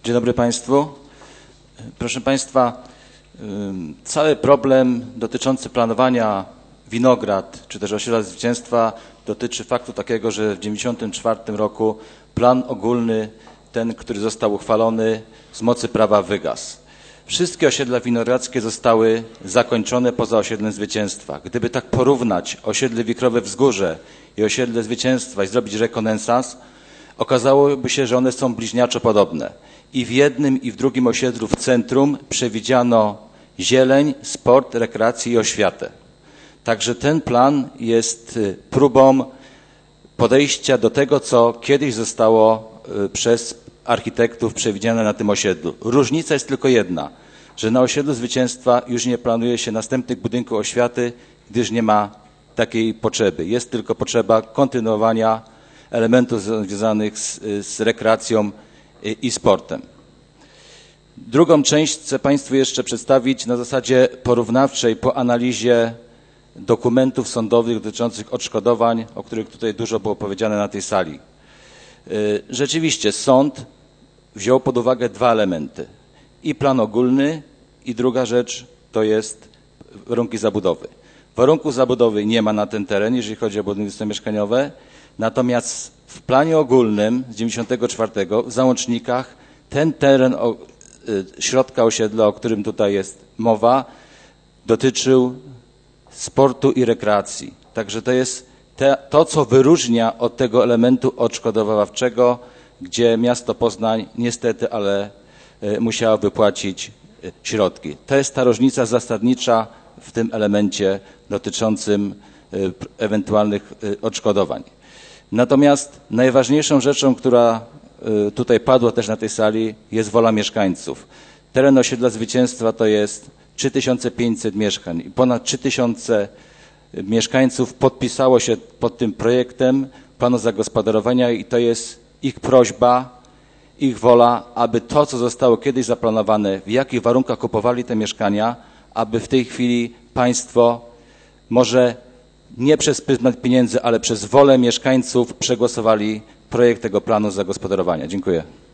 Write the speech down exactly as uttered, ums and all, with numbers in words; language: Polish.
Dzień dobry Państwu. Proszę Państwa, cały problem dotyczący planowania Winograd, czy też Osiedla Zwycięstwa dotyczy faktu takiego, że w tysiąc dziewięćset dziewięćdziesiątym czwartym roku plan ogólny, ten, który został uchwalony, z mocy prawa wygasł. Wszystkie osiedla winogrodzkie zostały zakończone poza osiedlem Zwycięstwa. Gdyby tak porównać osiedle Wikrowe Wzgórze i osiedle Zwycięstwa i zrobić rekonesans, okazałoby się, że one są bliźniaczo podobne. I w jednym, i w drugim osiedlu w centrum przewidziano zieleń, sport, rekreację i oświatę. Także ten plan jest próbą podejścia do tego, co kiedyś zostało przez architektów przewidziane na tym osiedlu. Różnica jest tylko jedna, że na osiedlu Zwycięstwa już nie planuje się następnych budynków oświaty, gdyż nie ma takiej potrzeby. Jest tylko potrzeba kontynuowania elementów związanych z, z rekreacją i, i sportem. Drugą część chcę Państwu jeszcze przedstawić na zasadzie porównawczej po analizie dokumentów sądowych dotyczących odszkodowań, o których tutaj dużo było powiedziane na tej sali. Rzeczywiście sąd wziął pod uwagę dwa elementy. I plan ogólny, i druga rzecz to jest warunki zabudowy. Warunków zabudowy nie ma na ten teren, jeżeli chodzi o budownictwo mieszkaniowe, natomiast w planie ogólnym z dziewięćdziesiątego czwartego w załącznikach ten teren o, y, środka osiedla, o którym tutaj jest mowa, dotyczył sportu i rekreacji. Także to jest te, to, co wyróżnia od tego elementu odszkodowawczego, gdzie miasto Poznań niestety, ale y, musiało wypłacić y, środki. To jest ta różnica zasadnicza w tym elemencie dotyczącym y, ewentualnych y, odszkodowań. Natomiast najważniejszą rzeczą, która y, tutaj padła też na tej sali, jest wola mieszkańców. Teren osiedla Zwycięstwa to jest trzy tysiące pięćset mieszkań i ponad trzy tysiące mieszkańców podpisało się pod tym projektem planu zagospodarowania i to jest ich prośba, ich wola, aby to, co zostało kiedyś zaplanowane, w jakich warunkach kupowali te mieszkania, aby w tej chwili państwo może nie przez pryzmat pieniędzy, ale przez wolę mieszkańców przegłosowali projekt tego planu zagospodarowania. Dziękuję.